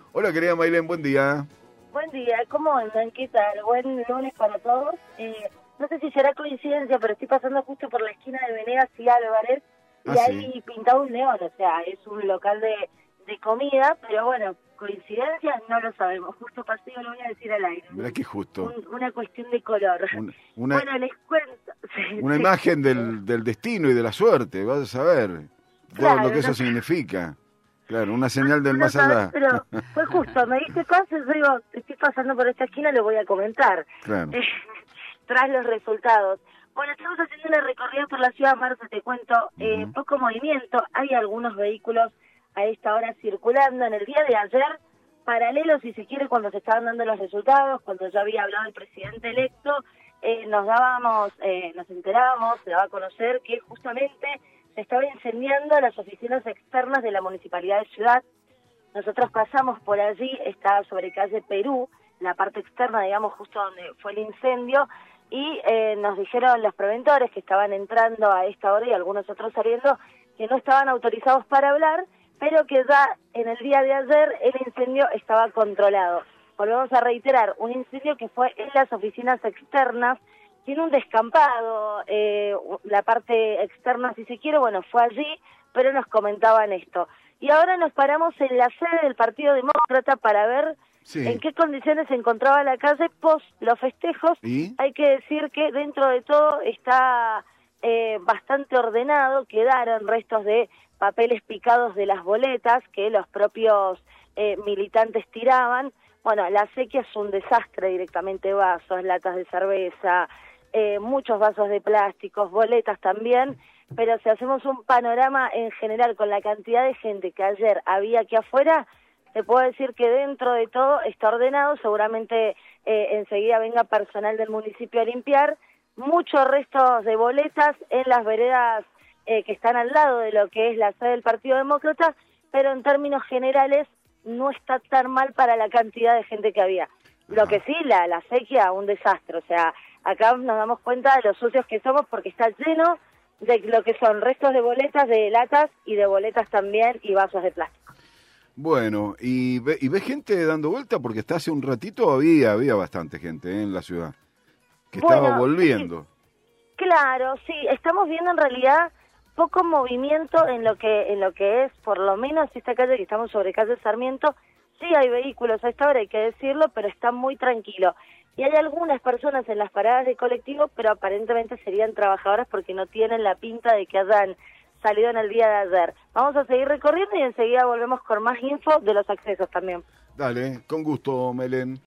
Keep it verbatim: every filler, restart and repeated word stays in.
Hola, querida Maylén, buen día. Buen día, ¿cómo andan? ¿Qué tal? Buen lunes para todos. Eh, no sé si será coincidencia, pero estoy pasando justo por la esquina de Venegas y Álvarez y Ah, hay sí. pintado un león, o sea, es un local de, de comida, pero bueno, coincidencia no lo sabemos. Justo pasé, lo voy a decir al aire. Mirá qué justo. Un, una cuestión de color. Un- una, Bueno, les cuento. Sí, una sí. imagen del, del destino y de la suerte, vas a saber todo Claro, lo que eso no- significa. Claro, una señal del no más sabes, allá. pero fue justo, me diste paso, yo digo, estoy pasando por esta esquina, lo voy a comentar. Claro. Eh, tras los resultados. Bueno, estamos haciendo una recorrida por la ciudad, Marta, te cuento, eh, Ujú. poco movimiento, hay algunos vehículos a esta hora circulando. En el día de ayer, paralelo, si se quiere, cuando se estaban dando los resultados, cuando ya había hablado el presidente electo, eh, nos dábamos, eh, nos enterábamos, se daba a conocer que justamente se estaba incendiando las oficinas externas de la Municipalidad de Ciudad. Nosotros pasamos por allí, está sobre calle Perú, la parte externa, digamos, justo donde fue el incendio, y eh, nos dijeron los preventores que estaban entrando a esta hora y algunos otros saliendo, que no estaban autorizados para hablar, pero que ya en el día de ayer el incendio estaba controlado. Volvemos a reiterar, un incendio que fue en las oficinas externas, tiene un descampado, eh, la parte externa, si se quiere, bueno, fue allí, pero nos comentaban esto. Y ahora nos paramos en la sede del Partido Demócrata para ver Sí. en qué condiciones se encontraba la calle post los festejos. ¿Y? Hay que decir que dentro de todo está eh, bastante ordenado, quedaron restos de papeles picados de las boletas que los propios eh, militantes tiraban. Bueno, la sequía es un desastre directamente, vasos, latas de cerveza, eh, muchos vasos de plásticos, boletas también, pero si hacemos un panorama en general con la cantidad de gente que ayer había aquí afuera, te puedo decir que dentro de todo está ordenado, seguramente eh, enseguida venga personal del municipio a limpiar, muchos restos de boletas en las veredas eh, que están al lado de lo que es la sede del Partido Demócrata, pero en términos generales no está tan mal para la cantidad de gente que había. Lo que sí, la, la sequía, un desastre, o sea, acá nos damos cuenta de los sucios que somos porque está lleno de lo que son restos de boletas, de latas y de boletas también y vasos de plástico. Bueno, ¿y ve, y ve gente dando vuelta? Porque hasta hace un ratito había, había bastante gente ¿eh? en la ciudad que Bueno, estaba volviendo. Sí, claro, sí, estamos viendo en realidad poco movimiento en lo que en lo que es, por lo menos esta calle que estamos sobre calle Sarmiento, sí hay vehículos a esta hora, hay que decirlo, pero está muy tranquilo. Y hay algunas personas en las paradas de colectivo, pero aparentemente serían trabajadoras porque no tienen la pinta de que hayan salido en el día de ayer. Vamos a seguir recorriendo y enseguida volvemos con más info de los accesos también. Dale, con gusto, Melén.